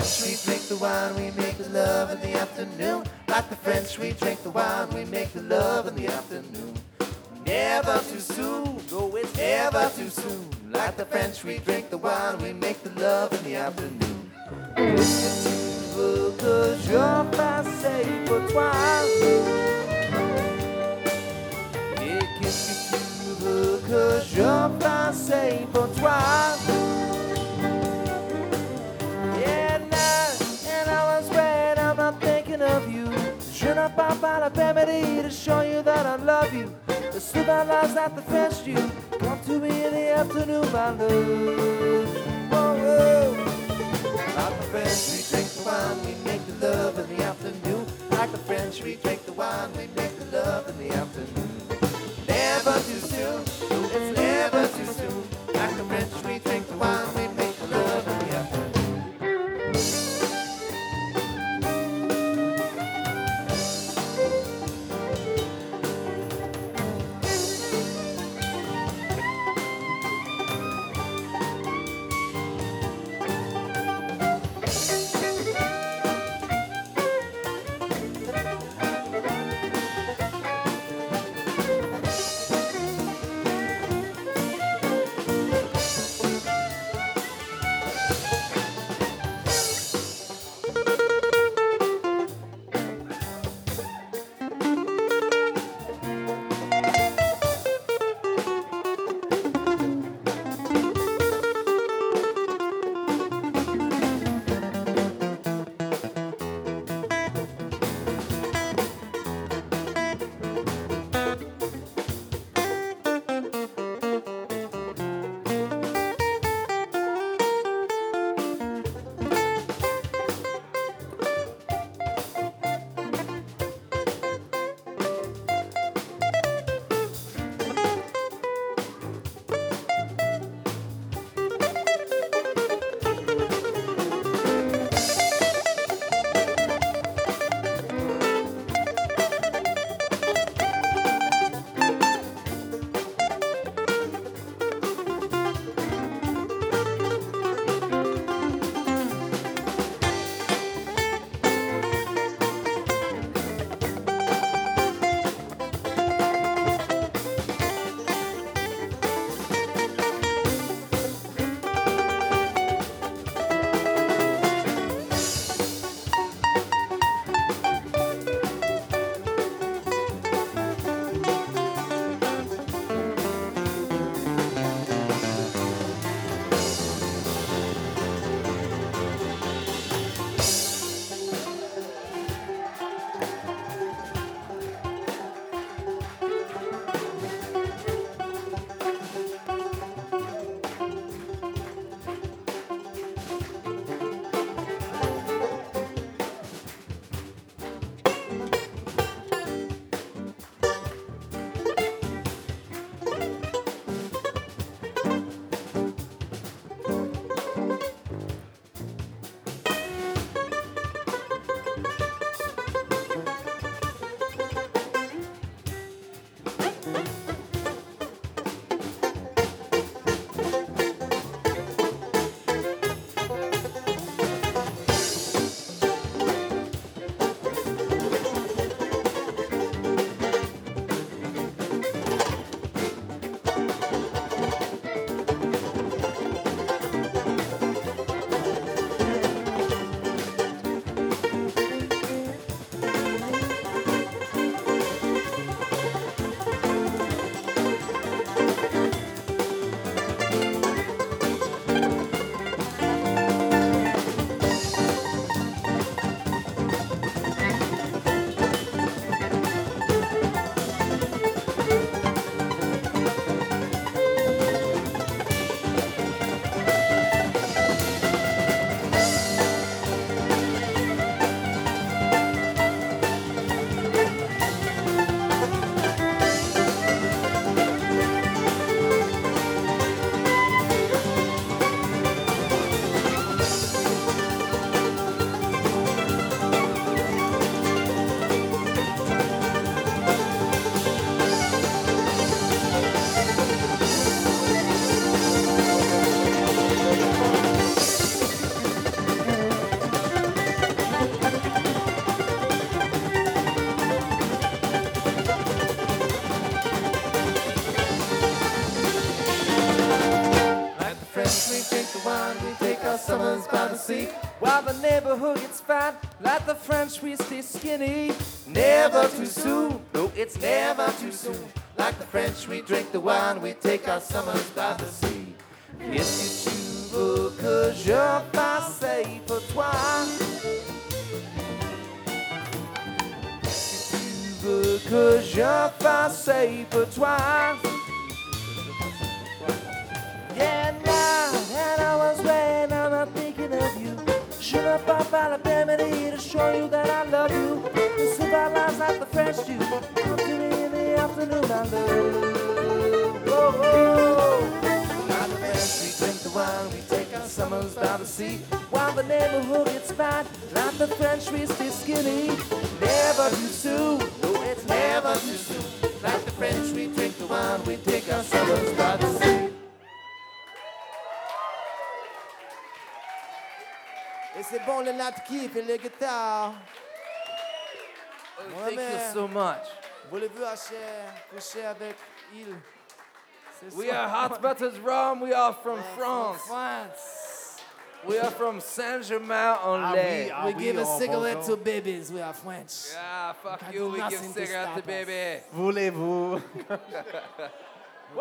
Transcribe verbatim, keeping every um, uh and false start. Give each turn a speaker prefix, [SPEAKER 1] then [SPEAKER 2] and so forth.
[SPEAKER 1] French, we drink the wine, we make the love in the afternoon. Like the French, we drink the wine, we make the love in the afternoon. Never too soon, no, it's never too soon. Like the French, we drink the wine, we make the love in the afternoon. Que je fasse pour toi. Et qu'est-ce que tu veux que je fasse pour toi? And I, and I was right, I'm not thinking of you. Je n'ai pas pas la remedy to show you that I love you. The slip our lives at the French you. Come to me in the afternoon, my love. Oh, oh. Like the French, we drink the wine, we make the love in the afternoon. Like the French, we drink the wine, we make the love in the afternoon. Never too soon, it's never too soon. Like the French, we drink the wine, we make the love in the afternoon. while the neighborhood gets fat. Like the French, we stay skinny. Never too soon, no, it's never too soon. Like the French, we drink the wine, we take our summers by the sea. Qu'est-ce que tu veux que je fasse pour toi? Qu'est-ce que tu veux que je fasse pour toi? Yeah, now, and I was when I'm not thinking of you. Je ne parle pas la remedy to show you that I love you. The super lives like the French do. Come to me in the afternoon, I love. Oh, oh. Like the French, we drink the wine, we take our summers by the sea. While the neighborhood gets fat, like the French, we stay skinny. Never too soon, no, it's never too soon. Like the French, we drink the wine, we take our summers by the sea.
[SPEAKER 2] Et c'est bon le kiff et les guitares.
[SPEAKER 1] Oh, thank you so much.
[SPEAKER 2] Voulez-vous coucher, coucher avec il?
[SPEAKER 1] We are Hot Butters Rum. We are from
[SPEAKER 2] Uh,
[SPEAKER 1] France.
[SPEAKER 2] From France.
[SPEAKER 1] We are from Saint-Germain-en-Laye.
[SPEAKER 2] We give a cigarette to babies. We are French.
[SPEAKER 1] Yeah, fuck
[SPEAKER 2] Can
[SPEAKER 1] you.
[SPEAKER 2] do
[SPEAKER 1] We give
[SPEAKER 2] nothing to
[SPEAKER 1] cigarette to
[SPEAKER 2] stop us.
[SPEAKER 1] baby.
[SPEAKER 3] Voulez-vous